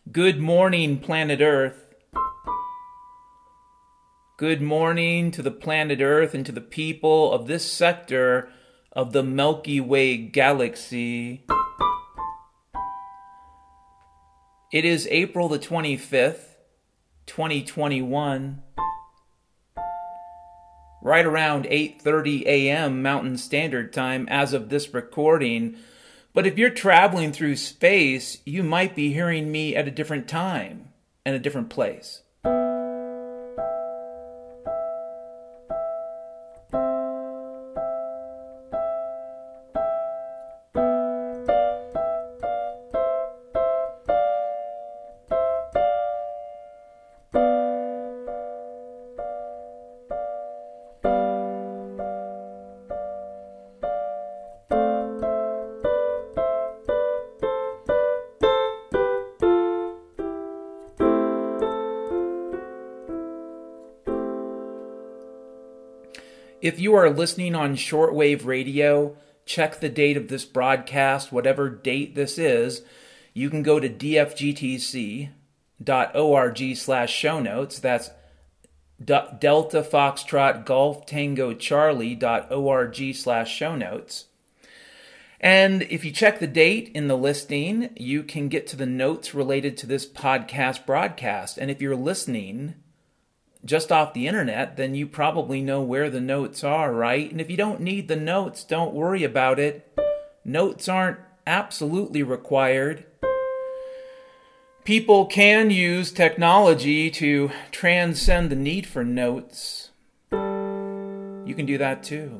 Good morning, planet Earth. Good morning to the planet Earth and to the people of this sector of the Milky Way galaxy. It is April the 25th, 2021, right around 8:30 a.m. Mountain Standard Time as of this recording. But if you're traveling through space, you might be hearing me at a different time and a different place. If you are listening on shortwave radio, check the date of this broadcast, whatever date this is. You can go to dfgtc.org/show notes. That's Delta Foxtrot Golf Tango Charlie.org/show notes. And if you check the date in the listing, you can get to the notes related to this podcast broadcast. And if you're listening just off the internet, then you probably know where the notes are, right? And if you don't need the notes, don't worry about it. Notes aren't absolutely required. People can use technology to transcend the need for notes. You can do that too.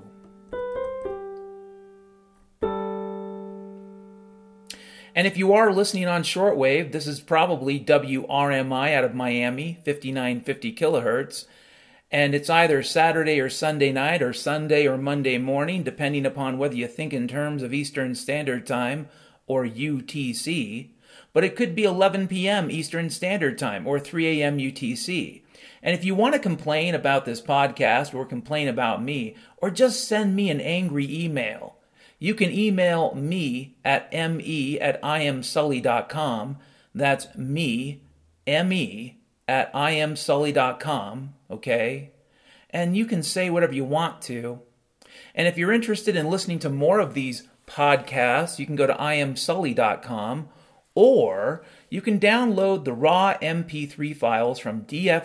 And if you are listening on shortwave, this is probably WRMI out of Miami, 5950 kilohertz. And it's either Saturday or Sunday night or Sunday or Monday morning, depending upon whether you think in terms of Eastern Standard Time or UTC. But it could be 11 p.m. Eastern Standard Time or 3 a.m. UTC. And if you want to complain about this podcast or complain about me, or just send me an angry email, you can email me at me@imsully.com. That's me, M-E, at imsully.com, okay? And you can say whatever you want to. And if you're interested in listening to more of these podcasts, you can go to imsully.com, or you can download the raw MP3 files from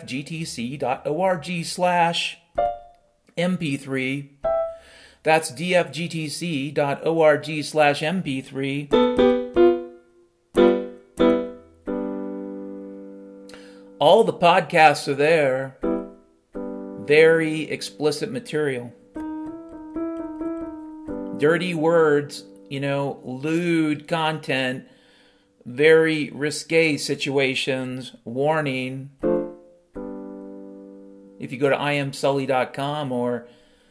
dfgtc.org/MP3. That's dfgtc.org/MP3. All the podcasts are there. Very explicit material. Dirty words, lewd content, very risque situations, warning. If you go to imsully.com or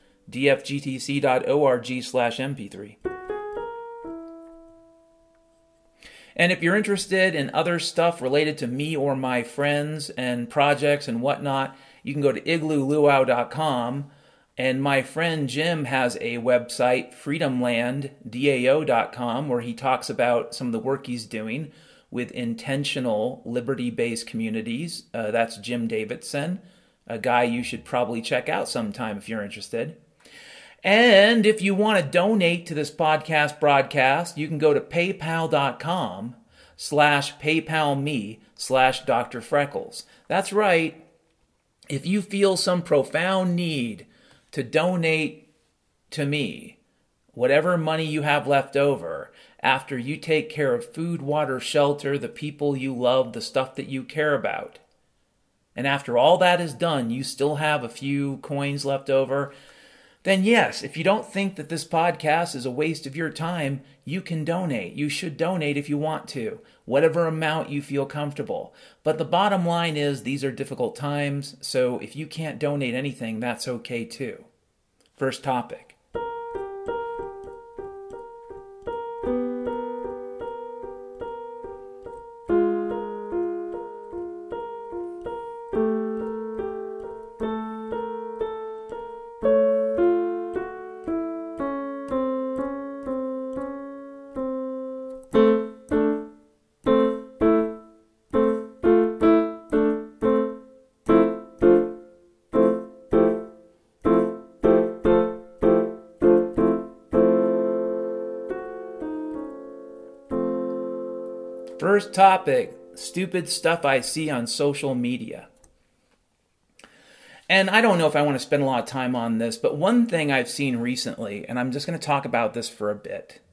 dfgtc.org/MP3. And if you're interested in other stuff related to me or my friends and projects and whatnot, you can go to iglooluau.com. And my friend Jim has a website, freedomlanddao.com, where he talks about some of the work he's doing with intentional liberty-based communities. That's Jim Davidson, a guy you should probably check out sometime if you're interested. And if you want to donate to this podcast broadcast, you can go to paypal.com/paypalme/Dr. Freckles. That's right. If you feel some profound need to donate to me, whatever money you have left over, after you take care of food, water, shelter, the people you love, the stuff that you care about, and after all that is done, you still have a few coins left over, then yes, if you don't think that this podcast is a waste of your time, you can donate. You should donate if you want to, whatever amount you feel comfortable. But the bottom line is these are difficult times, so if you can't donate anything, that's okay too. First topic. First topic, stupid stuff I see on social media. And I don't know if I want to spend a lot of time on this, but one thing I've seen recently, and I'm just going to talk about this for a bit.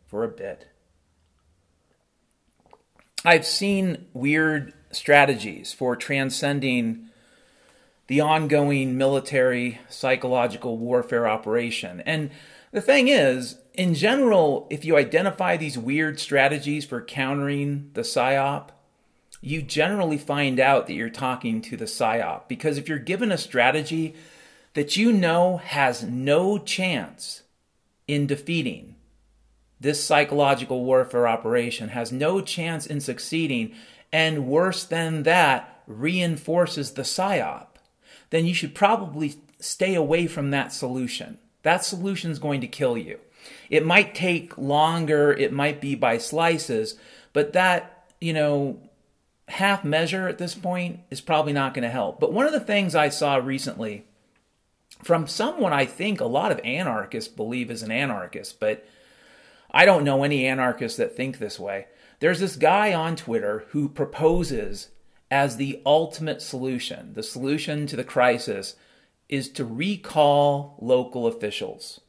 I've seen weird strategies for transcending the ongoing military psychological warfare operation. And the thing is, in general, if you identify these weird strategies for countering the PSYOP, you generally find out that you're talking to the PSYOP. Because if you're given a strategy that you know has no chance in defeating this psychological warfare operation, has no chance in succeeding, and worse than that, reinforces the PSYOP, then you should probably stay away from that solution. That solution is going to kill you. It might take longer, it might be by slices, but that, half measure at this point is probably not going to help. But one of the things I saw recently from someone I think a lot of anarchists believe is an anarchist, but I don't know any anarchists that think this way. There's this guy on Twitter who proposes as the ultimate solution, the solution to the crisis, is to recall local officials.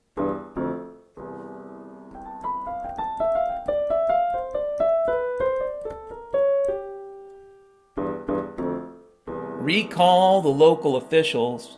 Recall the local officials.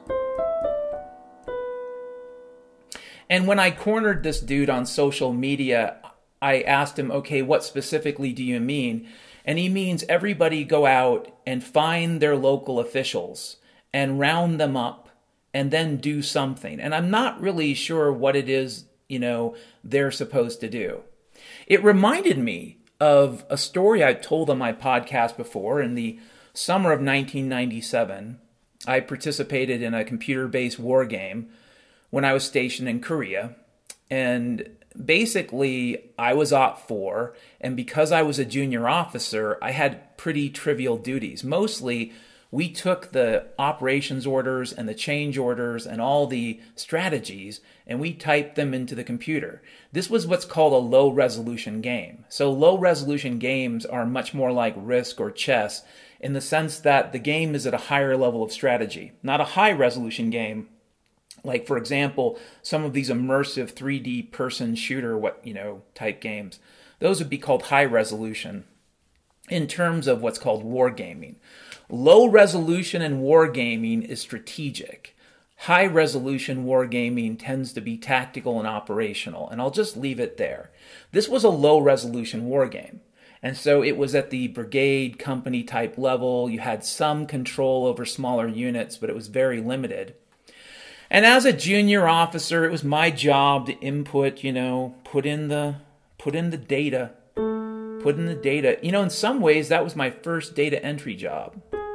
And when I cornered this dude on social media, I asked him, okay, what specifically do you mean? And he means everybody go out and find their local officials and round them up and then do something. And I'm not really sure what it is, they're supposed to do. It reminded me of a story I told on my podcast before. In the summer of 1997, I participated in a computer-based war game when I was stationed in Korea. And basically, I was Op 4, and because I was a junior officer, I had pretty trivial duties. Mostly, we took the operations orders and the change orders and all the strategies, and we typed them into the computer. This was what's called a low-resolution game. So low-resolution games are much more like Risk or chess in the sense that the game is at a higher level of strategy, not a high-resolution game. Like, for example, some of these immersive 3D person shooter, type games. Those would be called high resolution in terms of what's called wargaming. Low resolution in wargaming is strategic. High resolution wargaming tends to be tactical and operational. And I'll just leave it there. This was a low resolution wargame. And so it was at the brigade, company type level. You had some control over smaller units, but it was very limited. And as a junior officer, it was my job to input, put in the data. In some ways, that was my first data entry job.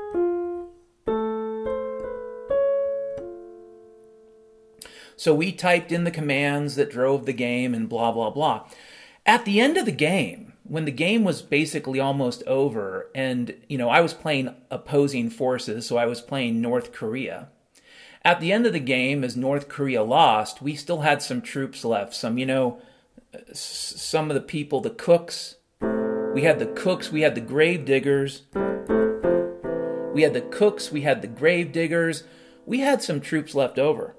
So we typed in the commands that drove the game and blah, blah, blah. At the end of the game, when the game was basically almost over, and, I was playing opposing forces, so I was playing North Korea. At the end of the game, as North Korea lost, we still had some troops left. Some of the people, the cooks. We had the cooks, we had the grave diggers. We had the cooks, we had the grave diggers. We had some troops left over.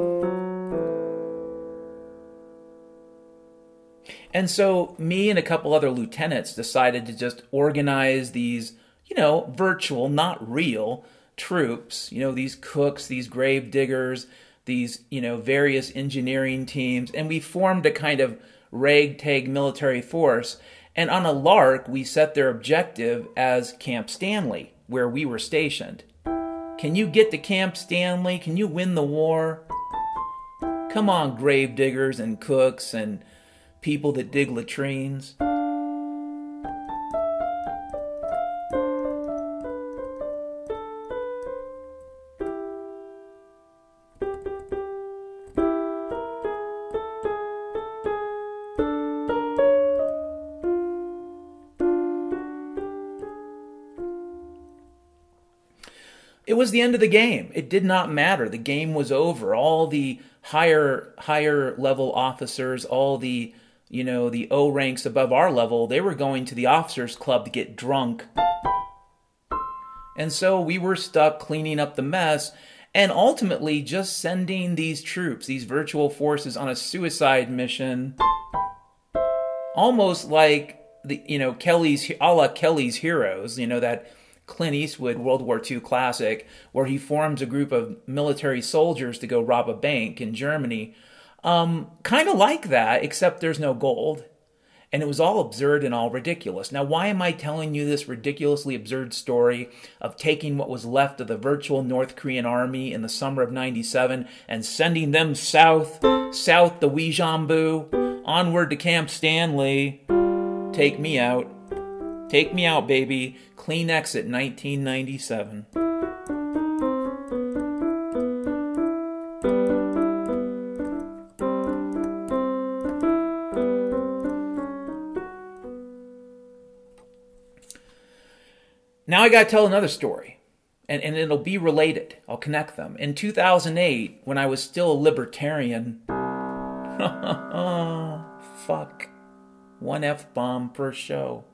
And so me and a couple other lieutenants decided to just organize these, virtual, not real troops, these cooks, these grave diggers, these, various engineering teams, and we formed a kind of ragtag military force. And on a lark, we set their objective as Camp Stanley, where we were stationed. Can you get to Camp Stanley? Can you win the war? Come on, grave diggers and cooks and people that dig latrines. It was the end of the game. It did not matter. The game was over. All the higher level officers, all the the O ranks above our level, they were going to the officers' club to get drunk. And so we were stuck cleaning up the mess and ultimately just sending these troops, these virtual forces, on a suicide mission, almost like Kelly's, a la Kelly's Heroes, that Clint Eastwood World War II classic, where he forms a group of military soldiers to go rob a bank in Germany. Kind of like that, except there's no gold. And it was all absurd and all ridiculous. Now, why am I telling you this ridiculously absurd story of taking what was left of the virtual North Korean army in the summer of 97 and sending them south the Uijeonbu, onward to Camp Stanley? Take me out. Take me out, baby. Clean exit 1997. Now I got to tell another story, and it'll be related. I'll connect them. In 2008, when I was still a libertarian, fuck, one F-bomb per show.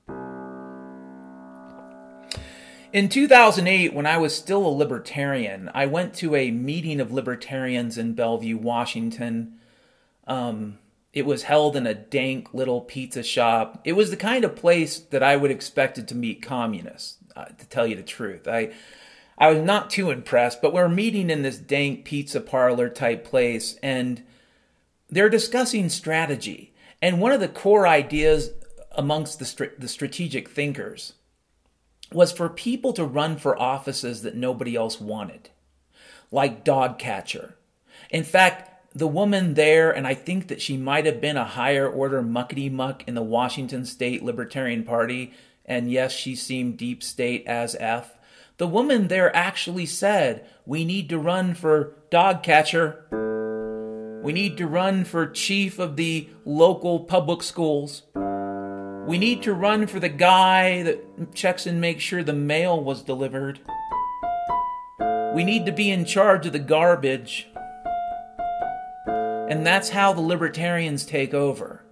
In 2008, when I was still a libertarian, I went to a meeting of libertarians in Bellevue, Washington. It was held in a dank little pizza shop. It was the kind of place that I would expected to meet communists, to tell you the truth. I was not too impressed, but we're meeting in this dank pizza parlor type place, and they're discussing strategy. And one of the core ideas amongst the strategic thinkers was for people to run for offices that nobody else wanted, like dog catcher. In fact, the woman there, and I think that she might have been a higher order muckety-muck in the Washington State Libertarian Party, and yes, she seemed deep state as F. The woman there actually said, we need to run for dog catcher. We need to run for chief of the local public schools. We need to run for the guy that checks and makes sure the mail was delivered. We need to be in charge of the garbage. And that's how the libertarians take over.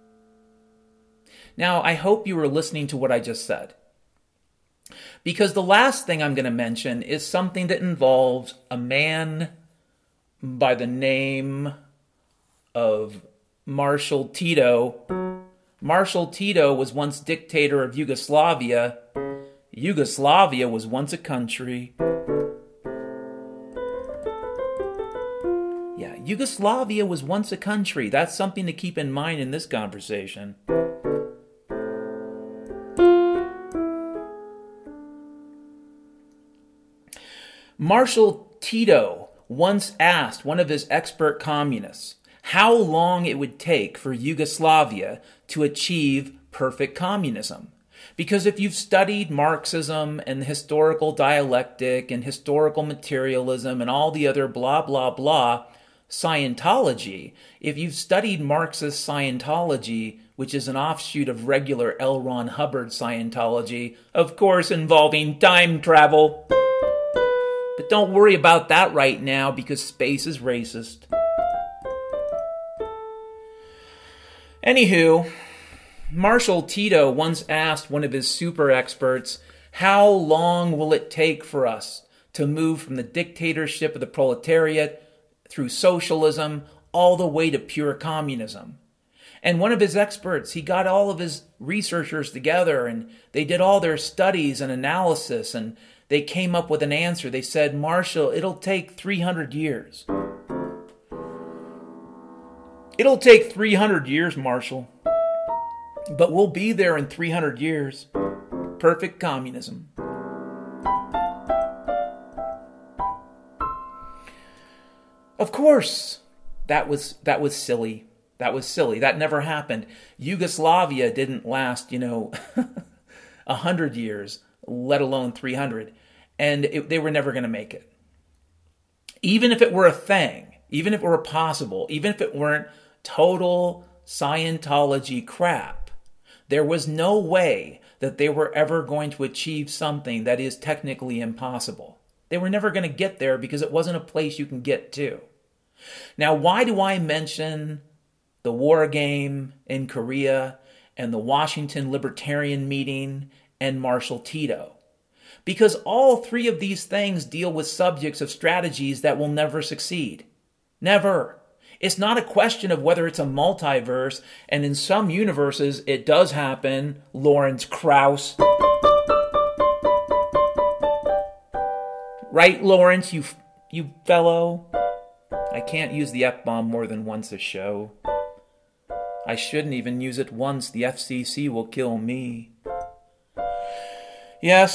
Now, I hope you were listening to what I just said, because the last thing I'm going to mention is something that involves a man by the name of Marshal Tito. Marshal Tito was once dictator of Yugoslavia. Yugoslavia was once a country. Yeah, Yugoslavia was once a country. That's something to keep in mind in this conversation. Marshal Tito once asked one of his expert communists how long it would take for Yugoslavia to achieve perfect communism. Because if you've studied Marxism and historical dialectic and historical materialism and all the other blah, blah, blah, Scientology, if you've studied Marxist Scientology, which is an offshoot of regular L. Ron Hubbard Scientology, of course involving time travel. But don't worry about that right now because space is racist. Anywho, Marshal Tito once asked one of his super experts, how long will it take for us to move from the dictatorship of the proletariat through socialism all the way to pure communism? And one of his experts, he got all of his researchers together and they did all their studies and analysis and they came up with an answer. They said, Marshal, it'll take 300 years. It'll take 300 years, Marshal. But we'll be there in 300 years. Perfect communism. Of course, that was silly. That was silly. That never happened. Yugoslavia didn't last, 100 years, let alone 300. And they were never going to make it. Even if it were a thing, even if it were possible, even if it weren't total Scientology crap, there was no way that they were ever going to achieve something that is technically impossible. They were never going to get there because it wasn't a place you can get to. Now, why do I mention the war game in Korea, and the Washington Libertarian meeting, and Marshall Tito. Because all three of these things deal with subjects of strategies that will never succeed. Never. It's not a question of whether it's a multiverse, and in some universes it does happen, Lawrence Krauss. Right, Lawrence, you fellow? I can't use the F-bomb more than once a show. I shouldn't even use it once. The FCC will kill me. Yes.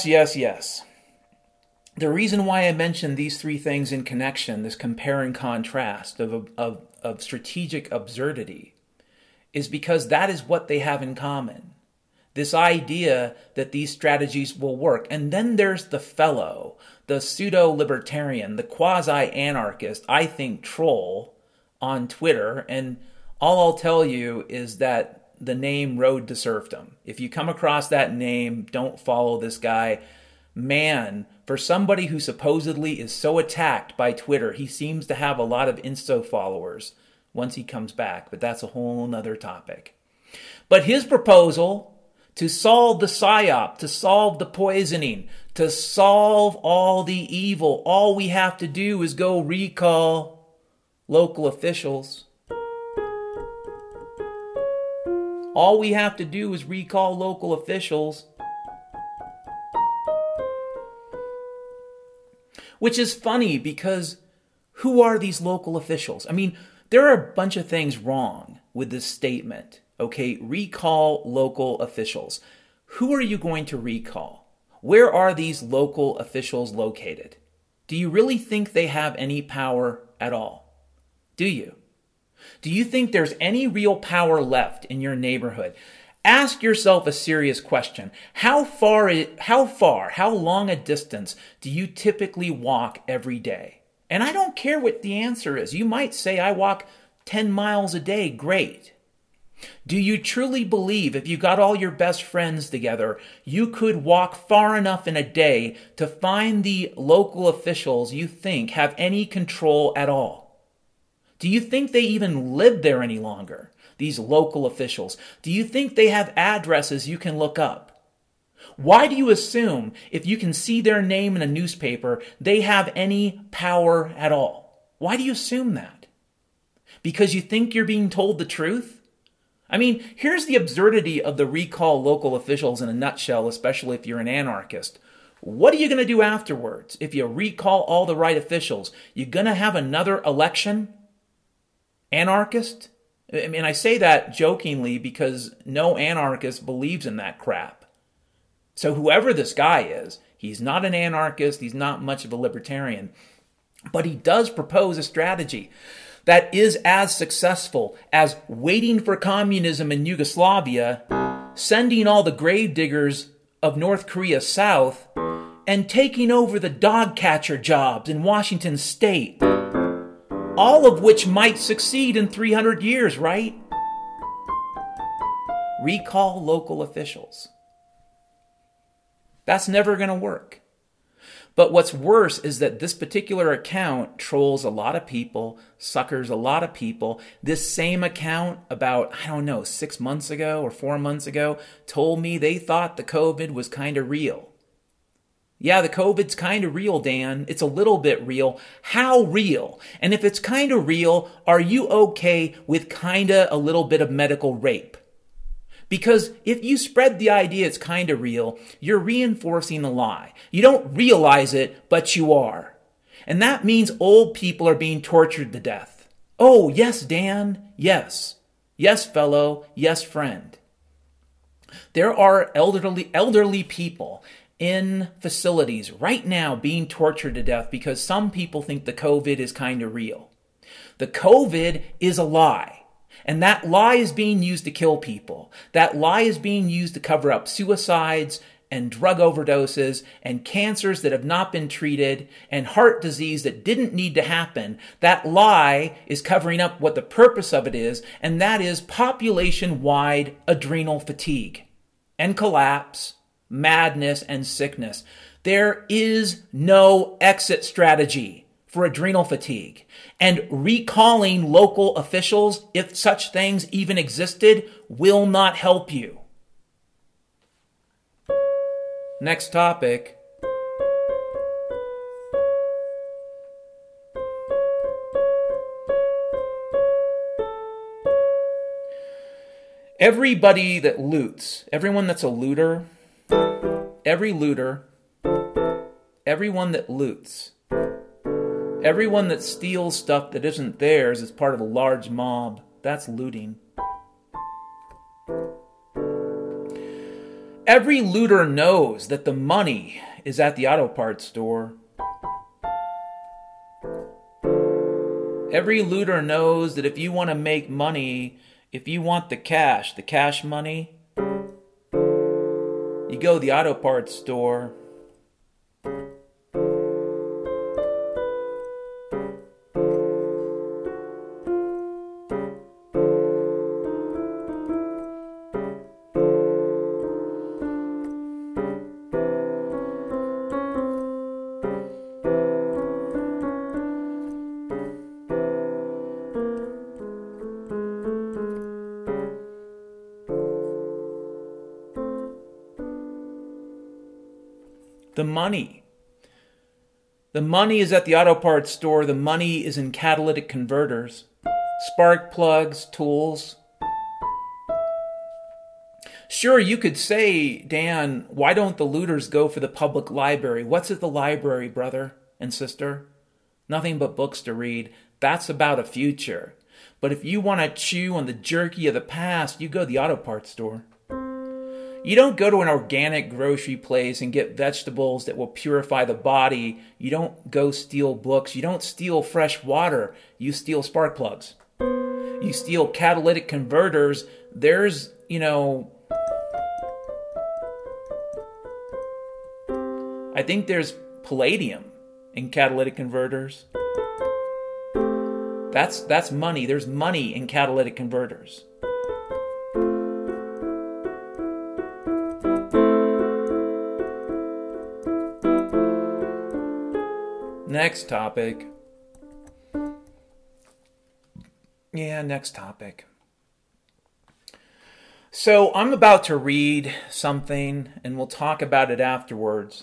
The reason why I mentioned these three things in connection, this compare and contrast of strategic absurdity, is because that is what they have in common. This idea that these strategies will work. And then there's the fellow, the pseudo-libertarian, the quasi-anarchist, I think troll on Twitter. And all I'll tell you is that the name Road to Serfdom. If you come across that name, don't follow this guy. Man, for somebody who supposedly is so attacked by Twitter, he seems to have a lot of Insta followers once he comes back. But that's a whole nother topic. But his proposal to solve the psyop, to solve the poisoning, to solve all the evil, all we have to do is go recall local officials. All we have to do is recall local officials. Which is funny because who are these local officials? I mean, there are a bunch of things wrong with this statement. Okay, recall local officials. Who are you going to recall? Where are these local officials located? Do you really think they have any power at all? Do you? Do you think there's any real power left in your neighborhood? Ask yourself a serious question. How long a distance do you typically walk every day? And I don't care what the answer is. You might say, I walk 10 miles a day. Great. Do you truly believe if you got all your best friends together, you could walk far enough in a day to find the local officials you think have any control at all? Do you think they even live there any longer, these local officials? Do you think they have addresses you can look up? Why do you assume if you can see their name in a newspaper, they have any power at all? Why do you assume that? Because you think you're being told the truth? I mean, here's the absurdity of the recall local officials in a nutshell, especially if you're an anarchist. What are you going to do afterwards if you recall all the right officials? You going to have another election? Anarchist? I mean, I say that jokingly because no anarchist believes in that crap. So whoever this guy is, he's not an anarchist, he's not much of a libertarian, but he does propose a strategy that is as successful as waiting for communism in Yugoslavia, sending all the gravediggers of North Korea south, and taking over the dog catcher jobs in Washington state. All of which might succeed in 300 years, right? Recall local officials. That's never going to work. But what's worse is that this particular account trolls a lot of people, suckers a lot of people. This same account about, 6 months ago or 4 months ago, told me they thought the COVID was kind of real. Yeah, the COVID's kind of real, Dan. It's a little bit real. How real? And if it's kind of real, are you okay with kind of a little bit of medical rape? Because if you spread the idea it's kind of real, you're reinforcing the lie. You don't realize it, but you are. And that means old people are being tortured to death. Oh, yes, Dan. Yes. Yes, fellow. Yes, friend. There are elderly people in facilities right now being tortured to death because some people think the COVID is kind of real. The COVID is a lie. And that lie is being used to kill people. That lie is being used to cover up suicides and drug overdoses and cancers that have not been treated and heart disease that didn't need to happen. That lie is covering up what the purpose of it is, and that is population-wide adrenal fatigue and collapse, madness, and sickness. There is no exit strategy for adrenal fatigue. And recalling local officials, if such things even existed, will not help you. Next topic. Everybody that loots, everyone that's a looter, everyone that loots, everyone that steals stuff that isn't theirs as part of a large mob, that's looting. Every looter knows that the money is at the auto parts store. Every looter knows that if you want to make money, if you want the cash money, you go to the auto parts store. The money. The money is at the auto parts store. The money is in catalytic converters, spark plugs, tools. Sure, you could say, Dan, why don't the looters go for the public library? What's at the library, brother and sister? Nothing but books to read. That's about a future. But if you want to chew on the jerky of the past, you go to the auto parts store. You don't go to an organic grocery place and get vegetables that will purify the body. You don't go steal books. You don't steal fresh water. You steal spark plugs. You steal catalytic converters. There's, I think there's palladium in catalytic converters. That's money. There's money in catalytic converters. Next topic. Next topic. So I'm about to read something and we'll talk about it afterwards.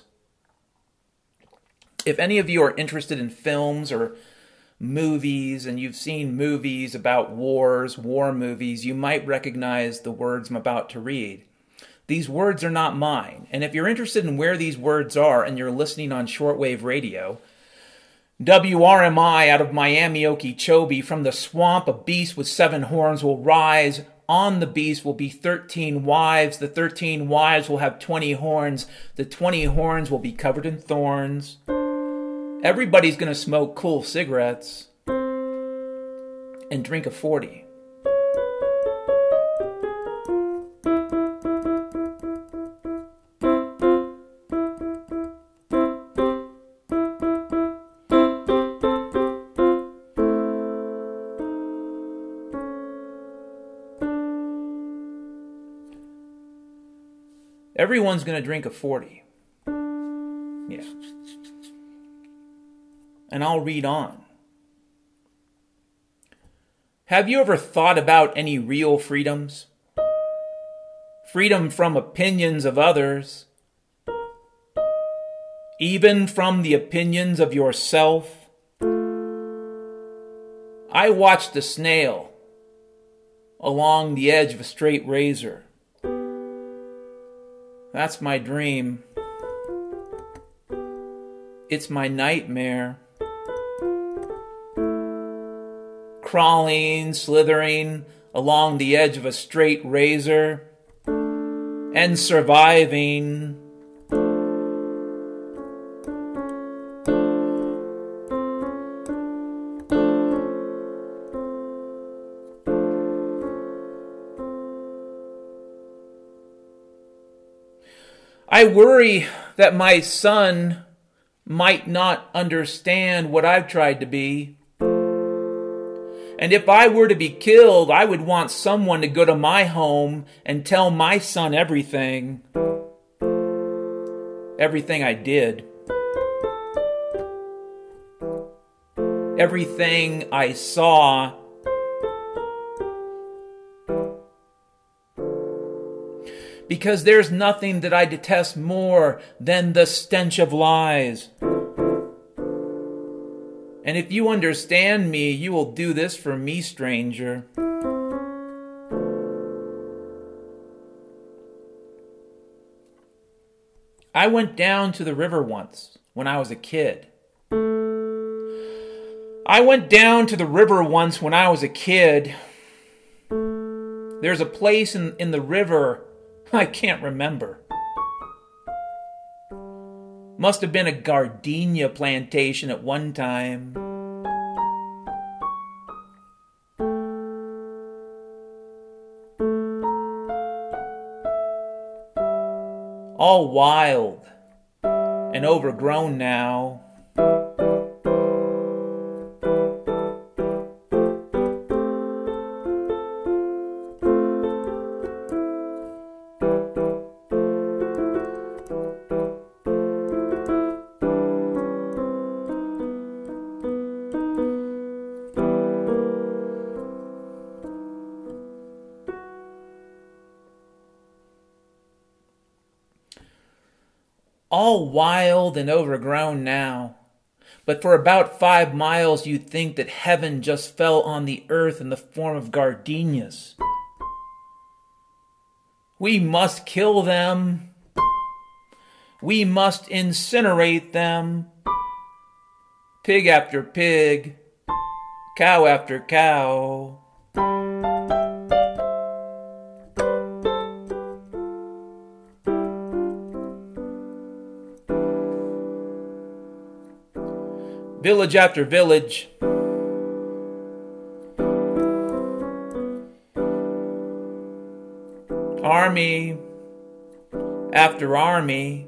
If any of you are interested in films or movies and you've seen movies about wars, war movies, you might recognize the words I'm about to read. These words are not mine. And if you're interested in where these words are and you're listening on shortwave radio, WRMI out of Miami, Okeechobee, from the swamp a beast with 7 horns will rise. On the beast will be 13 wives. The 13 wives will have 20 horns. The 20 horns will be covered in thorns. Everybody's going to smoke cool cigarettes and drink a 40. Everyone's going to drink a 40. Yeah. And I'll read on. Have you ever thought about any real freedoms? Freedom from opinions of others. Even from the opinions of yourself. I watched a snail along the edge of a straight razor. That's my dream. It's my nightmare. Crawling, slithering along the edge of a straight razor and surviving. I worry that my son might not understand what I've tried to be. And if I were to be killed, I would want someone to go to my home and tell my son everything. Everything I did. everything I saw. Because there's nothing that I detest more than the stench of lies. And if you understand me, you will do this for me, stranger. I went down to the river once when I was a kid. There's a place in the river I can't remember. Must have been a gardenia plantation at one time. All wild and overgrown now. All wild and overgrown now. But for about 5 miles you'd think that heaven just fell on the earth in the form of gardenias. We must kill them. We must incinerate them. Pig after pig. Cow after cow. Village after village. Army after army.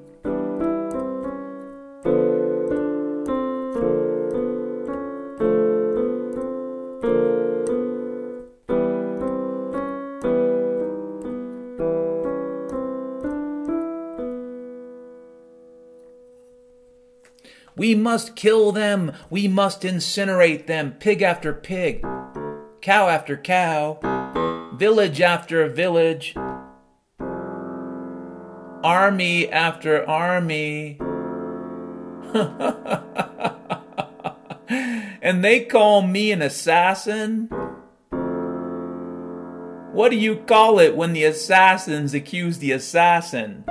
We must kill them. We must incinerate them. Pig after pig. Cow after cow. Village after village. Army after army. And they call me an assassin? What do you call it when the assassins accuse the assassin?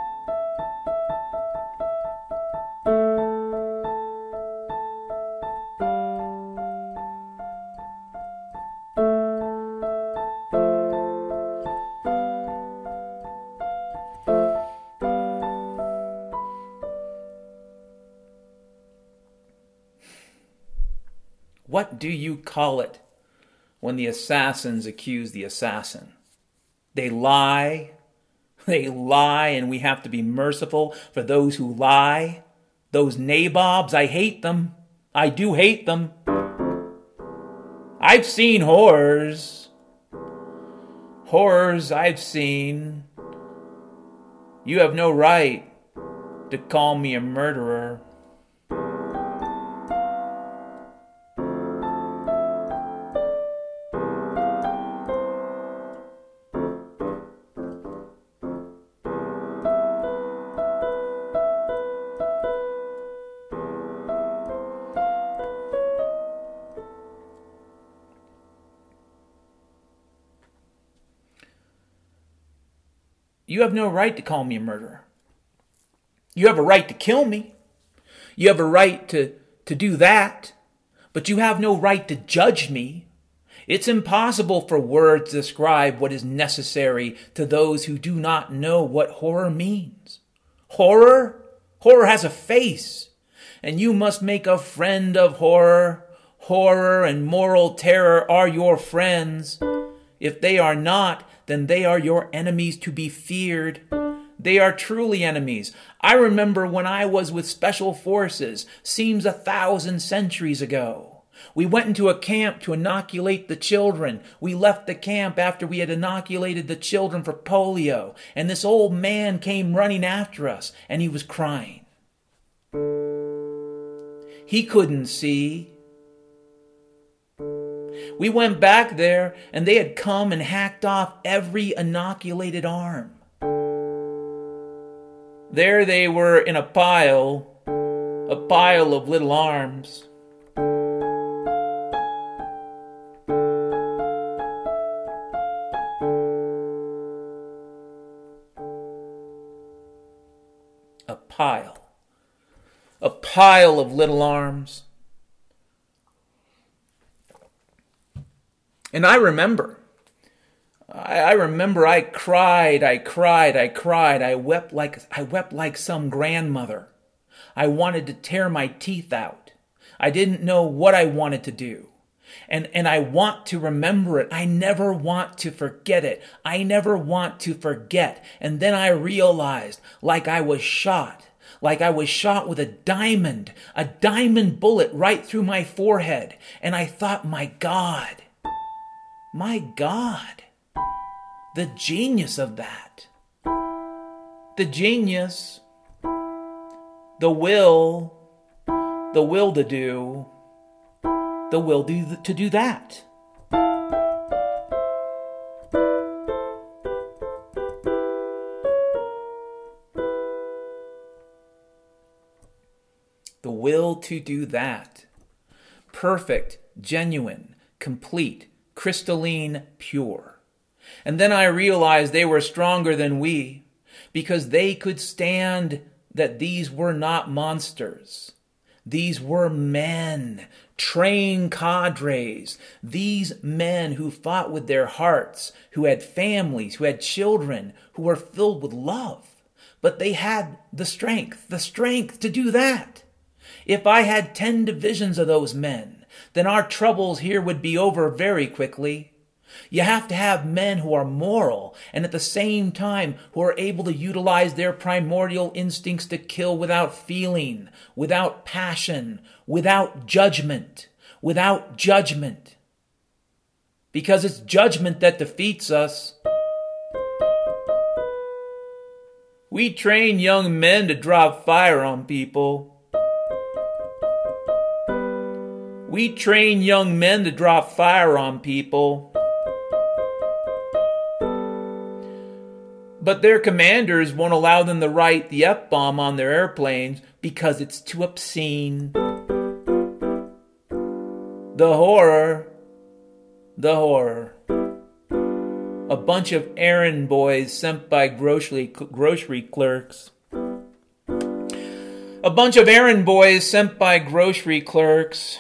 What do you call it when the assassins accuse the assassin? They lie, and we have to be merciful for those who lie. Those nabobs, I hate them. I do hate them. I've seen horrors. Horrors I've seen. You have no right to call me a murderer. You have no right to call me a murderer. You have a right to kill me. You have a right to do that. But you have no right to judge me. It's impossible for words to describe what is necessary to those who do not know what horror means. Horror? Horror has a face. And you must make a friend of horror. Horror and moral terror are your friends. If they are not, then they are your enemies to be feared. They are truly enemies. I remember when I was with Special Forces, seems 1,000 centuries ago. We went into a camp to inoculate the children. We left the camp after we had inoculated the children for polio, and this old man came running after us, and he was crying. He couldn't see. We went back there, and they had come and hacked off every inoculated arm. There they were in a pile of little arms. A pile of little arms. And I remember I cried. I wept like some grandmother. I wanted to tear my teeth out. I didn't know what I wanted to do. And I want to remember it. I never want to forget it. I never want to forget. And then I realized, like I was shot with a diamond bullet right through my forehead. And I thought, my God, the genius of that. The genius, the will to do, the will to do that. The will to do that. Perfect, genuine, complete, crystalline, pure. And then I realized they were stronger than we, because they could stand that these were not monsters. These were men, trained cadres. These men who fought with their hearts, who had families, who had children, who were filled with love. But they had the strength to do that. If I had 10 divisions of those men, then our troubles here would be over very quickly. You have to have men who are moral and at the same time who are able to utilize their primordial instincts to kill without feeling, without passion, without judgment. Because it's judgment that defeats us. We train young men to drop fire on people. We train young men to drop fire on people. But their commanders won't allow them to write the F-bomb on their airplanes because it's too obscene. The horror. A bunch of errand boys sent by grocery clerks. A bunch of errand boys sent by grocery clerks.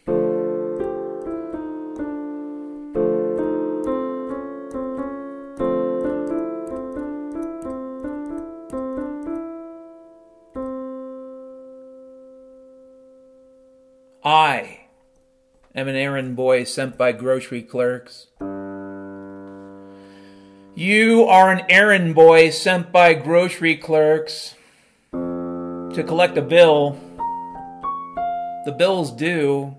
I am an errand boy sent by grocery clerks. You are an errand boy sent by grocery clerks to collect a bill. The bill's due.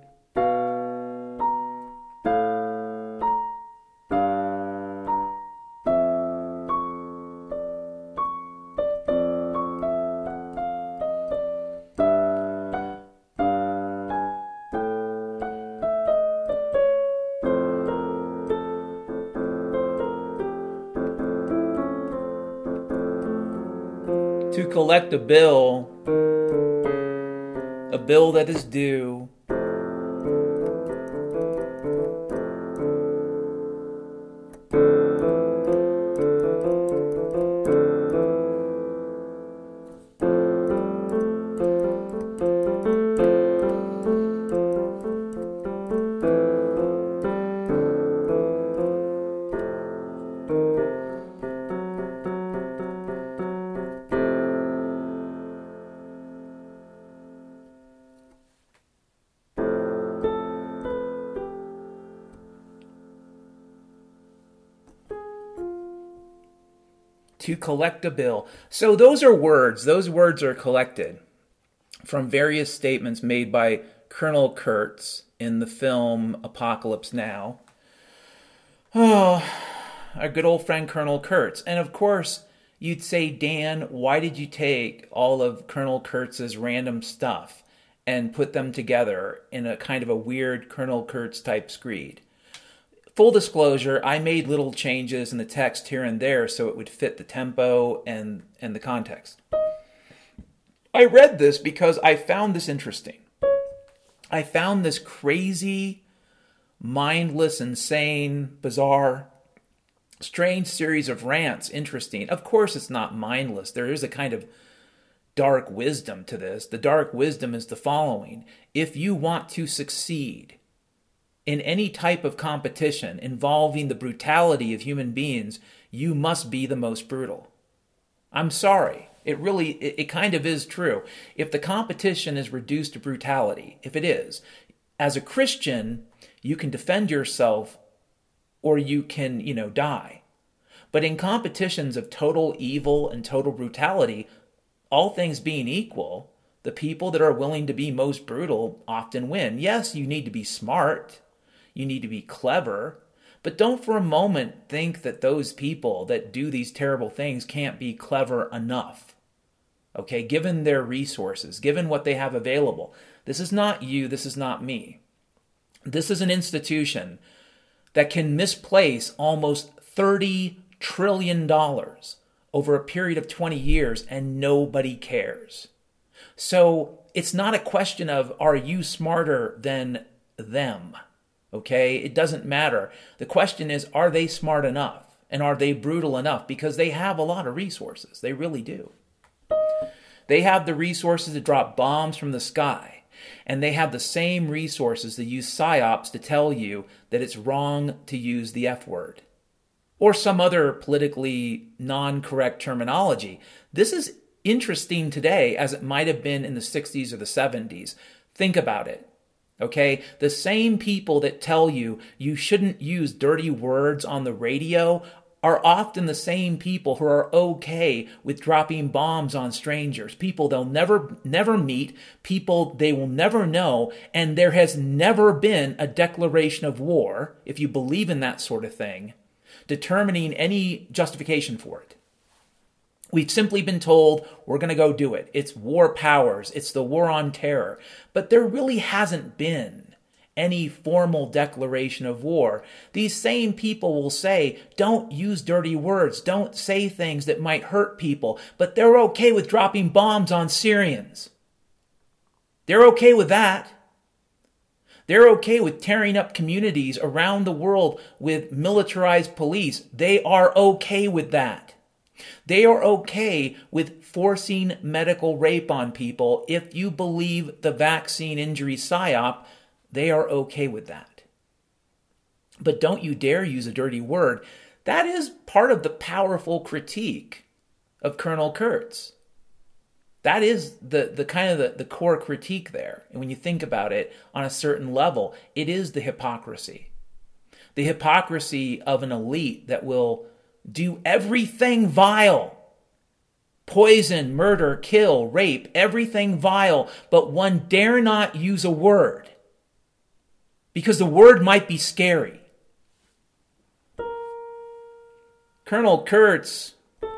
To collect a bill that is due. To collect a bill. So those are words. Those words are collected from various statements made by Colonel Kurtz in the film Apocalypse Now. Oh, our good old friend Colonel Kurtz. And of course, you'd say, Dan, why did you take all of Colonel Kurtz's random stuff and put them together in a kind of a weird Colonel Kurtz type screed? full disclosure, I made little changes in the text here and there so it would fit the tempo and the context. I read this because I found this interesting. I found this crazy, mindless, insane, bizarre, strange series of rants interesting. Of course it's not mindless. There is a kind of dark wisdom to this. The dark wisdom is the following. If you want to succeed in any type of competition involving the brutality of human beings, you must be the most brutal. I'm sorry. It kind of is true. If the competition is reduced to brutality, if it is, as a Christian, you can defend yourself or you can, die. But in competitions of total evil and total brutality, all things being equal, the people that are willing to be most brutal often win. Yes, you need to be smart. You need to be clever. But don't for a moment think that those people that do these terrible things can't be clever enough. Okay, given their resources, given what they have available. This is not you, this is not me. This is an institution that can misplace almost $30 trillion over a period of 20 years and nobody cares. So it's not a question of, are you smarter than them? Okay, it doesn't matter. The question is, are they smart enough? And are they brutal enough? Because they have a lot of resources. They really do. They have the resources to drop bombs from the sky. And they have the same resources to use psyops to tell you that it's wrong to use the F word. Or some other politically non-correct terminology. This is interesting today as it might have been in the 60s or the 70s. Think about it. Okay, the same people that tell you you shouldn't use dirty words on the radio are often the same people who are okay with dropping bombs on strangers, people they'll never meet, people they will never know, and there has never been a declaration of war, if you believe in that sort of thing, determining any justification for it. We've simply been told we're going to go do it. It's war powers. It's the war on terror. But there really hasn't been any formal declaration of war. These same people will say, don't use dirty words. Don't say things that might hurt people. But they're okay with dropping bombs on Syrians. They're okay with that. They're okay with tearing up communities around the world with militarized police. They are okay with that. They are okay with forcing medical rape on people. If you believe the vaccine injury psyop, they are okay with that. But don't you dare use a dirty word. That is part of the powerful critique of Colonel Kurtz. That is the kind of the core critique there. And when you think about it on a certain level, it is the hypocrisy. The hypocrisy of an elite that will do everything vile. Poison, murder, kill, rape, everything vile, but one dare not use a word. Because the word might be scary. Colonel Kurtz,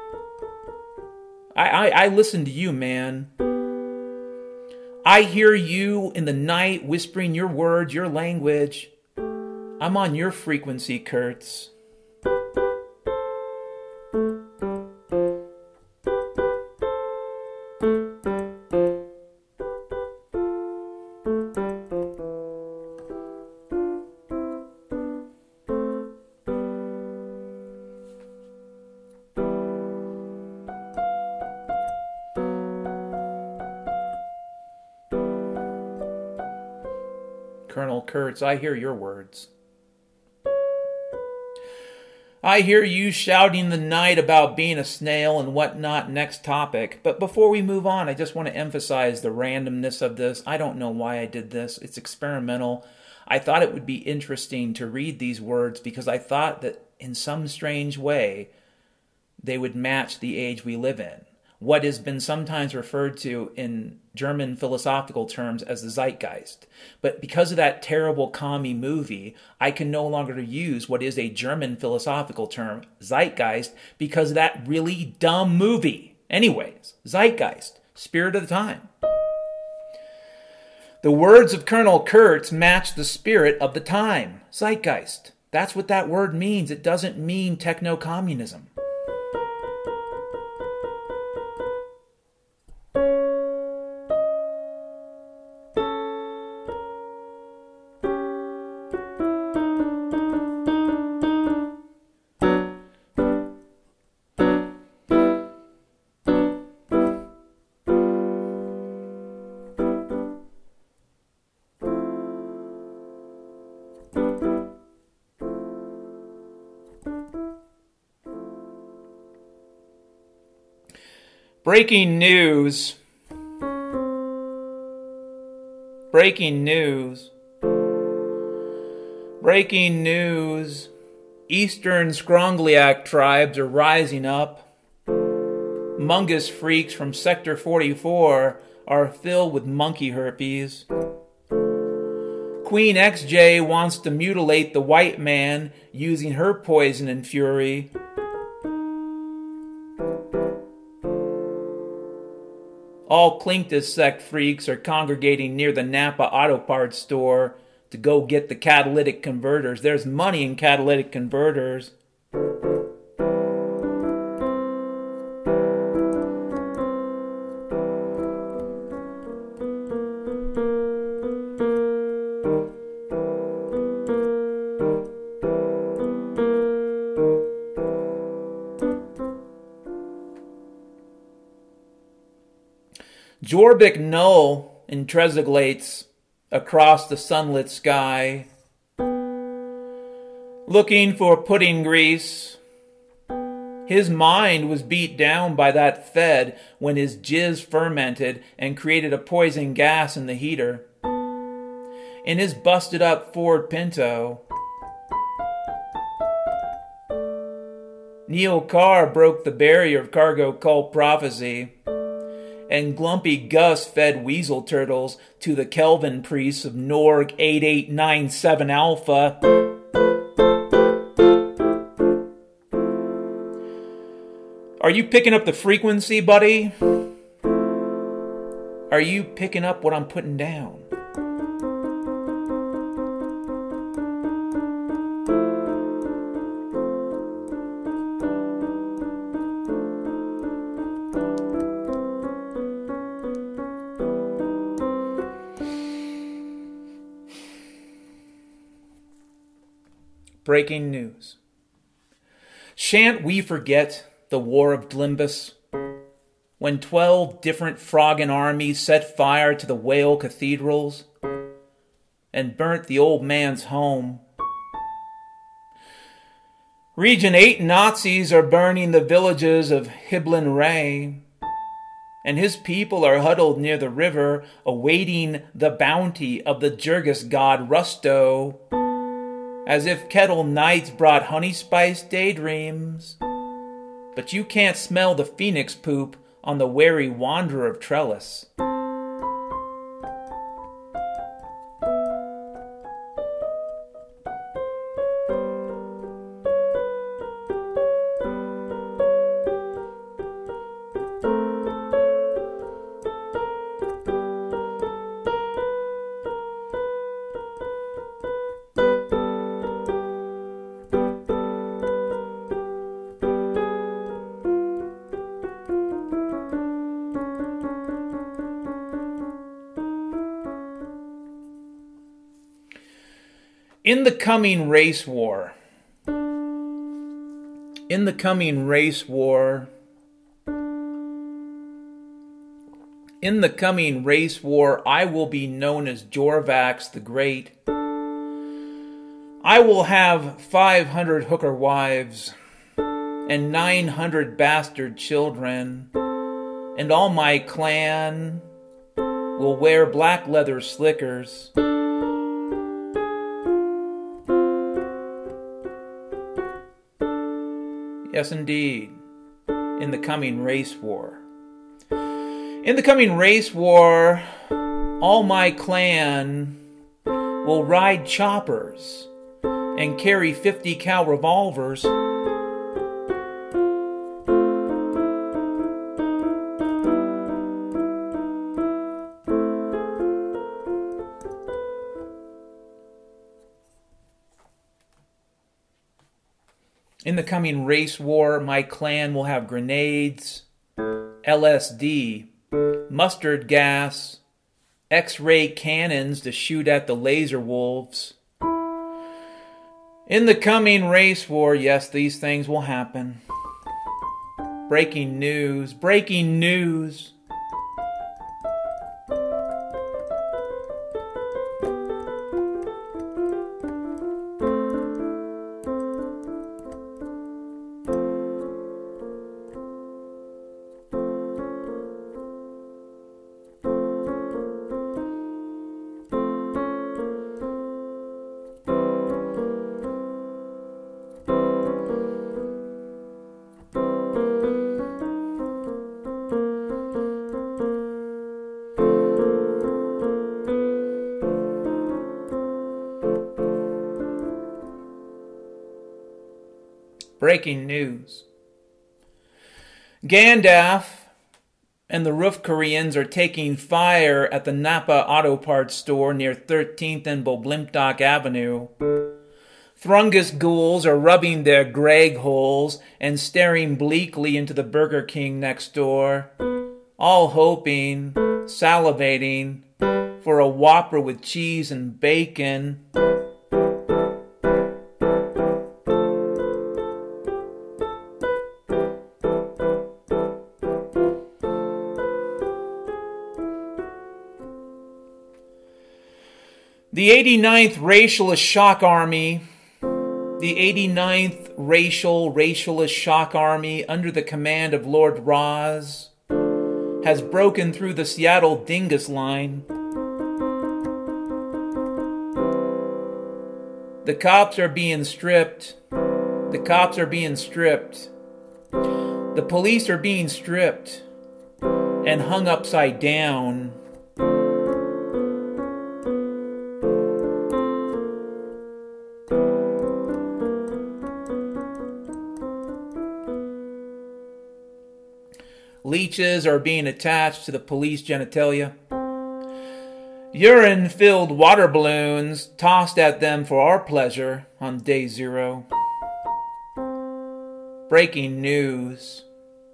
I listen to you, man. I hear you in the night whispering your words, your language. I'm on your frequency, Kurtz. Colonel Kurtz, I hear your words. I hear you shouting the night about being a snail and whatnot. Next topic. But before we move on, I just want to emphasize the randomness of this. I don't know why I did this. It's experimental. I thought it would be interesting to read these words because I thought that in some strange way they would match the age we live in. What has been sometimes referred to in German philosophical terms as the zeitgeist. But because of that terrible commie movie, I can no longer use what is a German philosophical term, zeitgeist, because of that really dumb movie. Anyways, zeitgeist, spirit of the time. The words of Colonel Kurtz match the spirit of the time, zeitgeist. That's what that word means. It doesn't mean techno-communism. Breaking news. Breaking news. Breaking news. Eastern Skrongliak tribes are rising up. Mungus freaks from Sector 44 are filled with monkey herpes. Queen XJ wants to mutilate the white man using her poison and fury. All Clinctus sect freaks are congregating near the Napa Auto Parts store to go get the catalytic converters. There's money in catalytic converters. Jorvik Null in Tresoglates across the sunlit sky, looking for pudding grease. His mind was beat down by that Fed when his jizz fermented and created a poison gas in the heater. In his busted up Ford Pinto, Neil Carr broke the barrier of cargo cult prophecy, and Glumpy Gus fed weasel turtles to the Kelvin priests of Norg 8897 Alpha. Are you picking up the frequency, buddy? Are you picking up what I'm putting down? Breaking news. Shan't we forget the War of Glimbus, when 12 different Froggen armies set fire to the whale cathedrals and burnt the old man's home? Region 8 Nazis are burning the villages of Hiblin Ray, and his people are huddled near the river awaiting the bounty of the Jurgis god Rusto, as if Kettle Knights brought honey-spiced daydreams. But you can't smell the phoenix poop on the wary wanderer of Trellis. In the coming race war, I will be known as Jorvax the Great. I will have 500 hooker wives and 900 bastard children, and all my clan will wear black leather slickers. Yes, indeed, in the coming race war. In the coming race war, all my clan will ride choppers and carry 50 cal revolvers. In the coming race war, my clan will have grenades, LSD, mustard gas, X-ray cannons to shoot at the laser wolves. In the coming race war, yes, these things will happen. Breaking news, breaking news. Breaking news. Gandalf and the Roof Koreans are taking fire at the Napa Auto Parts store near 13th and Boblimpdock Avenue. Thrungus ghouls are rubbing their Greg holes and staring bleakly into the Burger King next door, all hoping, salivating, for a Whopper with cheese and bacon. The 89th Racialist Shock Army, the 89th Racialist Shock Army under the command of Lord Roz, has broken through the Seattle Dingus Line. The cops are being stripped. The cops are being stripped. The police are being stripped and hung upside down. Leeches are being attached to the police genitalia. Urine-filled water balloons tossed at them for our pleasure on day 0. Breaking news.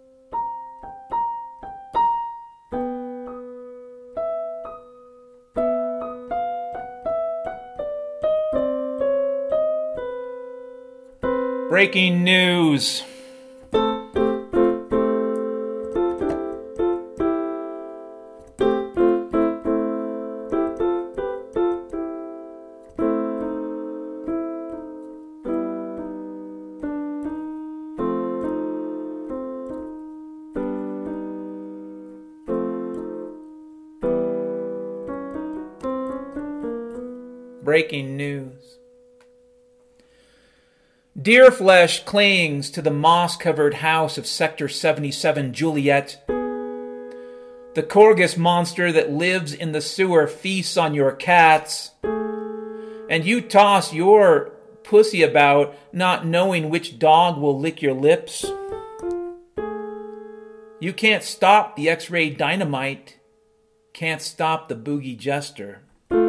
Breaking news. Breaking news. Deerflesh clings to the moss-covered house of Sector 77 Juliet. The Korgus monster that lives in the sewer feasts on your cats. And you toss your pussy about, not knowing which dog will lick your lips. You can't stop the X-ray dynamite. Can't stop the boogie jester.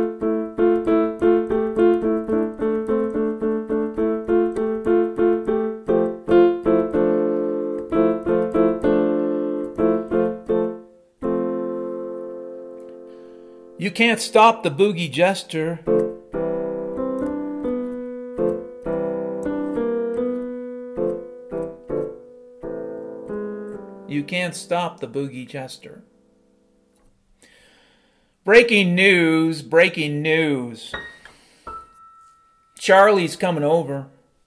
You can't stop the boogie jester. You can't stop the boogie jester. Breaking news, breaking news. Charlie's coming over.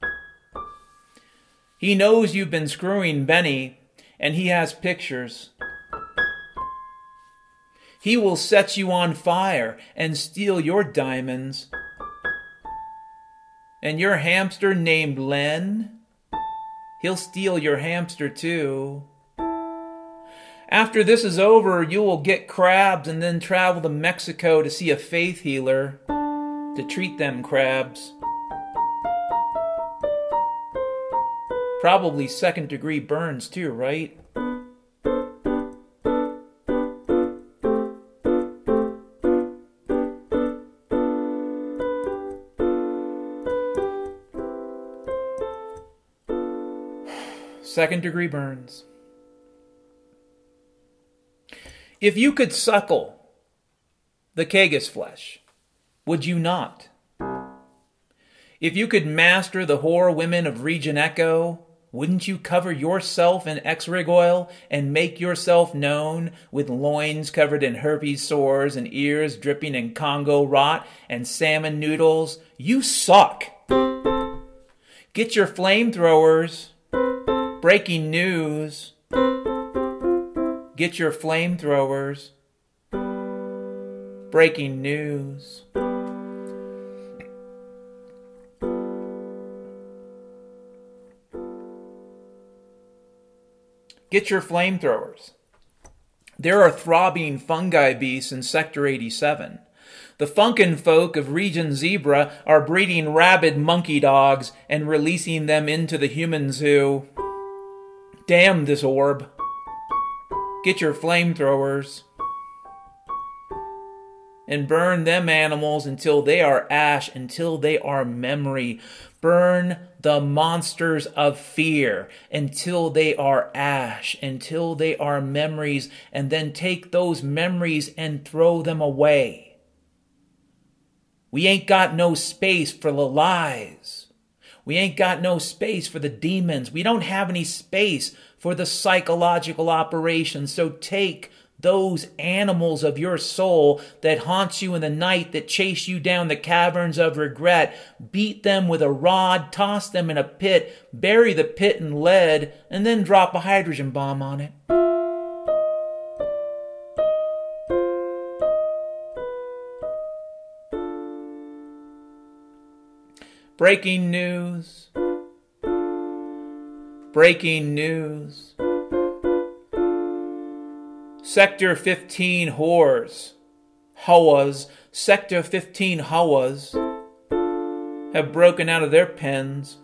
He knows you've been screwing Benny, and he has pictures. He will set you on fire and steal your diamonds. And your hamster named Len, he'll steal your hamster too. After this is over, you will get crabs and then travel to Mexico to see a faith healer to treat them crabs. Probably second-degree burns too, right? Second-degree burns. If you could suckle the Kagas flesh, would you not? If you could master the whore women of Region Echo, wouldn't you cover yourself in X-rig oil and make yourself known with loins covered in herpes sores and ears dripping in Congo rot and salmon noodles? You suck. Get your flamethrowers. Breaking news. Get your flamethrowers. Breaking news. Get your flamethrowers. There are throbbing fungi beasts in Sector 87. The Funkin' folk of Region Zebra are breeding rabid monkey dogs and releasing them into the human zoo. Damn this orb. Get your flamethrowers. And burn them animals until they are ash, until they are memory. Burn the monsters of fear until they are ash, until they are memories, and then take those memories and throw them away. We ain't got no space for the lies. We ain't got no space for the demons. We don't have any space for the psychological operations. So take those animals of your soul that haunts you in the night, that chase you down the caverns of regret, beat them with a rod, toss them in a pit, bury the pit in lead, and then drop a hydrogen bomb on it. Breaking news. Breaking news. Sector 15 whores, Hawas, Sector 15 Hawas, have broken out of their pens.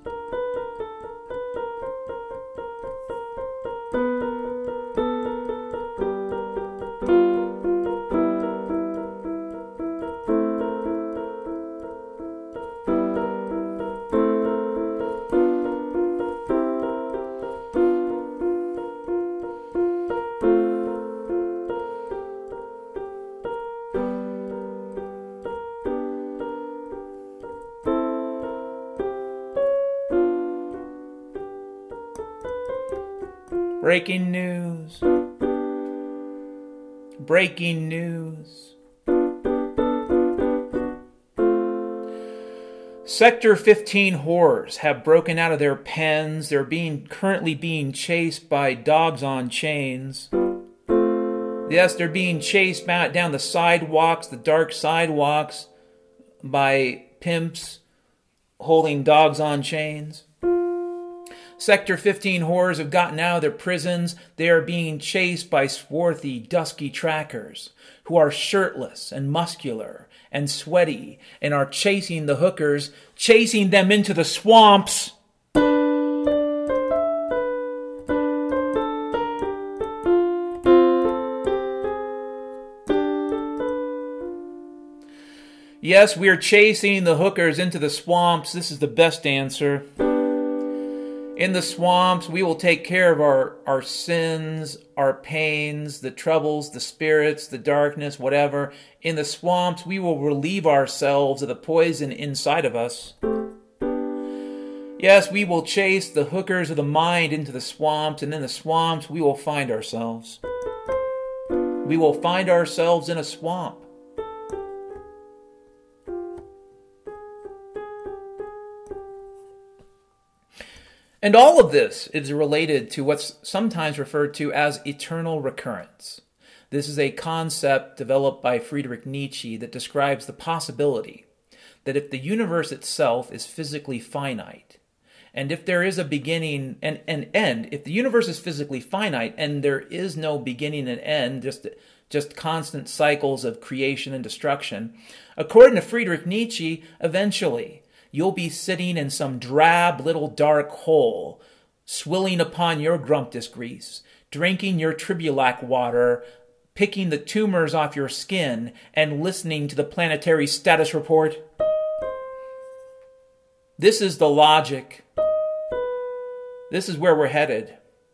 Breaking news. Breaking news. Sector 15 whores have broken out of their pens. They're currently being chased by dogs on chains. Yes, they're being chased down the sidewalks, the dark sidewalks, by pimps holding dogs on chains. Sector 15 whores have gotten out of their prisons. They are being chased by swarthy, dusky trackers who are shirtless and muscular and sweaty and are chasing the hookers, chasing them into the swamps. Yes, we are chasing the hookers into the swamps. This is the best answer. In the swamps, we will take care of our sins, our pains, the troubles, the spirits, the darkness, whatever. In the swamps, we will relieve ourselves of the poison inside of us. Yes, we will chase the hookers of the mind into the swamps, and in the swamps, we will find ourselves. We will find ourselves in a swamp. And all of this is related to what's sometimes referred to as eternal recurrence. This is a concept developed by Friedrich Nietzsche that describes the possibility that if the universe itself is physically finite, and if there is a beginning and end, if the universe is physically finite and there is no beginning and end, just constant cycles of creation and destruction, according to Friedrich Nietzsche, eventually you'll be sitting in some drab little dark hole, swilling upon your Grumptus grease, drinking your Tribulac water, picking the tumors off your skin, and listening to the planetary status report. This is the logic. This is where we're headed.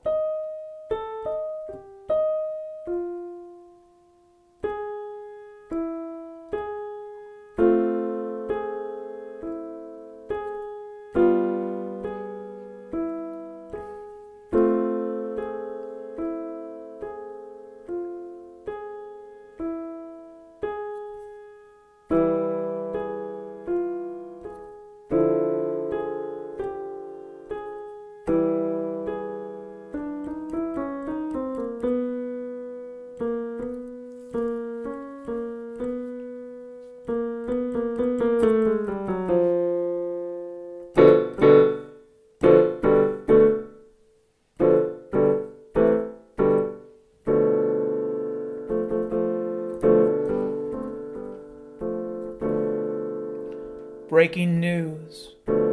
Breaking news.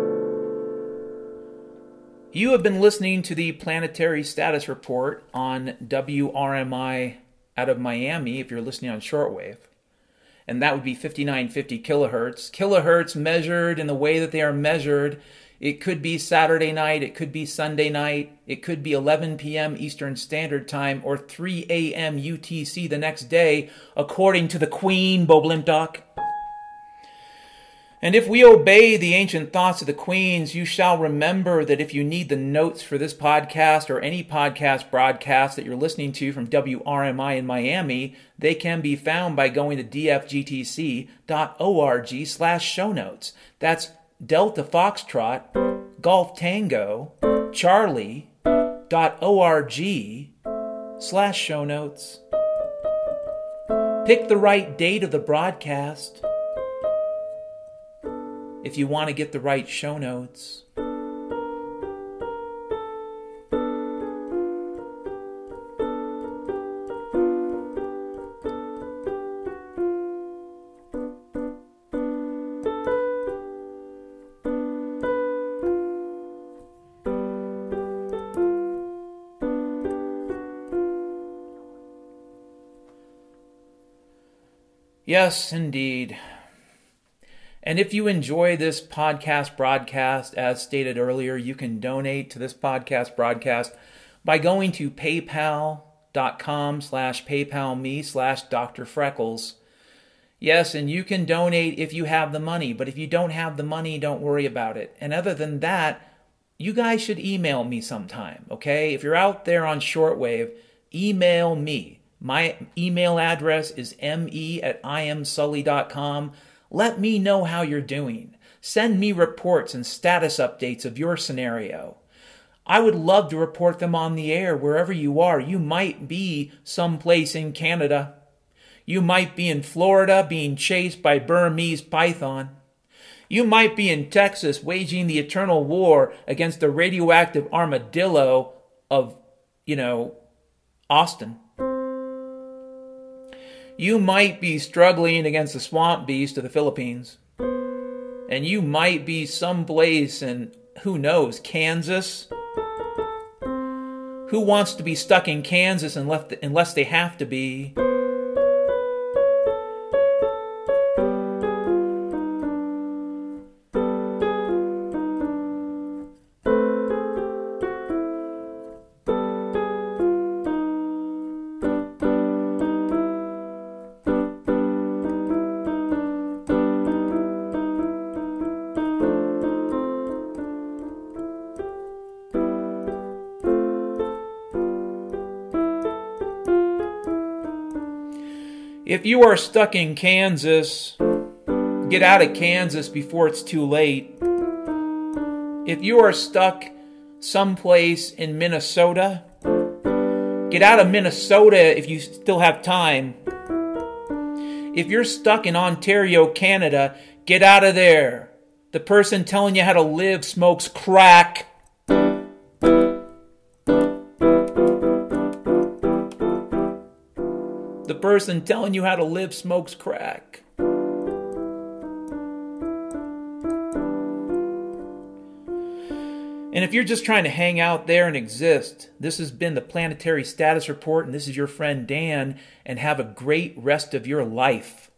You have been listening to the Planetary Status Report on WRMI out of Miami, if you're listening on shortwave. And that would be 5950 kilohertz. Kilohertz measured in the way that they are measured. It could be Saturday night, it could be Sunday night, it could be 11 p.m. Eastern Standard Time, or 3 a.m. UTC the next day, according to the Queen, Bo Blimtock. And if we obey the ancient thoughts of the queens, you shall remember that if you need the notes for this podcast or any podcast broadcast that you're listening to from WRMI in Miami, they can be found by going to dfgtc.org/show notes. That's Delta Foxtrot, Golf Tango, Charlie.org/show notes. Pick the right date of the broadcast if you want to get the right show notes. Yes, indeed. And if you enjoy this podcast broadcast, as stated earlier, you can donate to this podcast broadcast by going to paypal.com/paypalme/Dr. Freckles. Yes, and you can donate if you have the money, but if you don't have the money, don't worry about it. And other than that, you guys should email me sometime, okay? If you're out there on shortwave, email me. My email address is me@imsully.com. Let me know how you're doing. Send me reports and status updates of your scenario. I would love to report them on the air wherever you are. You might be someplace in Canada. You might be in Florida being chased by Burmese python. You might be in Texas waging the eternal war against the radioactive armadillo of, Austin. You might be struggling against the swamp beast of the Philippines. And you might be someplace in, who knows, Kansas? Who wants to be stuck in Kansas unless they have to be? If you are stuck in Kansas, get out of Kansas before it's too late. If you are stuck someplace in Minnesota, get out of Minnesota if you still have time. If you're stuck in Ontario, Canada, get out of there. The person telling you how to live smokes crack. The person telling you how to live smokes crack. And if you're just trying to hang out there and exist, this has been the Planetary Status Report, and this is your friend Dan, and have a great rest of your life.